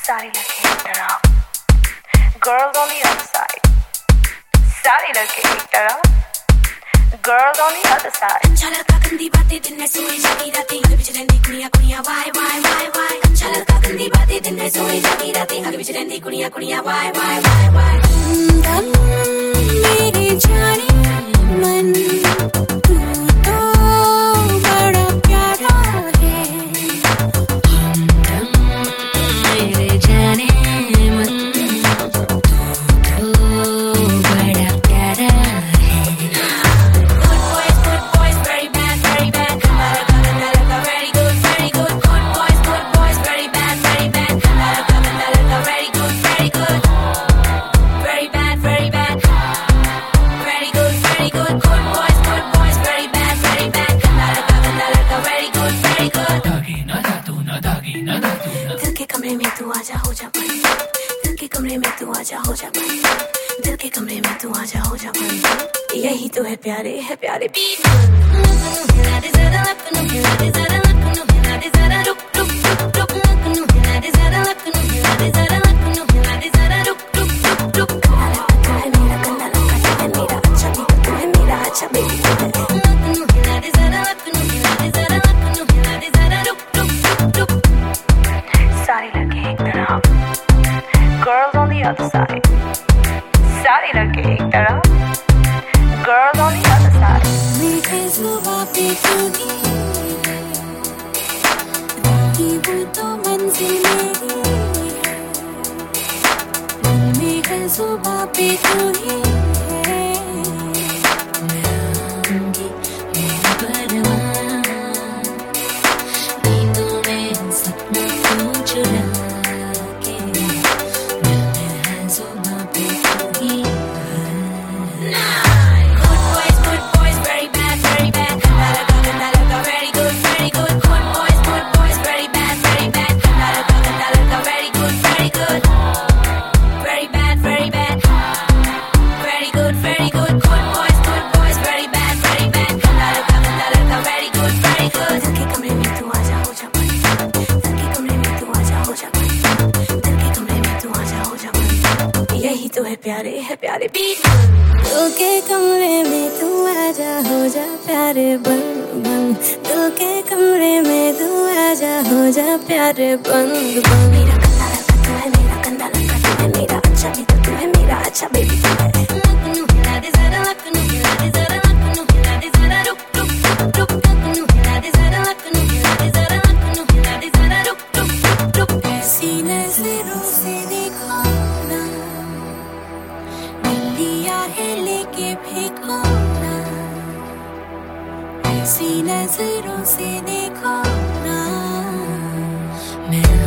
सारी लड़के एक तरफ, girls on the other side. सारी लड़के एक तरफ, girls on the other side. कंचा लड़का गंदी बातें दिन में सोई जागी रातें आगे पीछे रहंदी कुड़ियां कुड़ियां वाई वाई वाई वाई. कंचा लड़का गंदी बातें दिन में सोई जागी रातें आगे पीछे रहंदी कुड़ियां कुड़ियां वाई वाई वाई वाई. दम मेरे जाने मन तू तो बड़ा प्यारा है. दम मेरे जाने मन तू तो बड़ा प्यारा है. Good boys, very bad, very bad. Come on, very good, very good. Good boys, very bad, very bad. Come on, very good, very good. Very bad, very bad. Very good, very good. Good boys, very bad, very bad. Come on, very good, very good. दागी ना दादू ना दागी ना दादू ना. दिल के कमरे में तू आजा हो जा बंद. दिल के कमरे में तू आजा हो जा बंद. दिल के कमरे में तू आजा हो जा बंद. यही तो है प्यारे बीट. हिला दे जरा लपनू हिला दे जरा लपनू हिला दे जरा रुक रुक रुक रुक लपनू हिला दे जरा लपनू हिला दे जरा लपनू हिला दे जरा रुक रुक रुक रुक. तू है मेरा गंदा लड़का, तू है मेरा अच्छा बेबी, तू है मेरा अच्छा बेबी. लपनू हिला दे जरा लपनू हिला दे जरा लपनू हिला दे जरा रुक रुक रुक रुक. सारी लड़के एक तरफ, girls on the other side. सारी लड़के एक तरफ, girls on the other side. मीठे सुबह पे तू ही है, वो तो मंजिल मेरी है. मीठे सुबह पे तू ही है, मैं आऊंगी मेरा परवान. नींदों में सपना को चुरा के मिलते हैं सुबह पे तू ही है. Good boys, very bad, very bad. Come very good, very good. Good boys, very bad, very bad. Come very good, very good. Very bad, very bad. Very good, very good. Good boys, very bad, very bad. Come very good, very good. दिल के कमरे में तू आजा हो जा बंद. दिल के कमरे में तू आजा हो जा बंद. दिल के कमरे में तू आजा हो जा बंद. यही तो है प्यारे बीट. दिल के कमरे में तू आजा हो जा प्यारे बंद बंद. दिल के कमरे में तू आजा हो जा प्यारे बंद बंद. मेरा गंदा लड़का तू है, मेरा गंदा लड़का तू है, मेरा अच्छा भी तो तू है, मेरा अच्छा बेबी तू है. लपनू हिला दे जरा लपनू हिला दे जरा लपनू हिला दे जरा रुक रुक रुक रुक. लपनू हिला दे जरा लपनू हिला दे जरा लपनू हिला दे जरा रुक रुक रुक रुक. ऐसी नजरों से देखो ना, दिया है लेके फेंको ना. ऐसी नजरों से देखो ना, मैं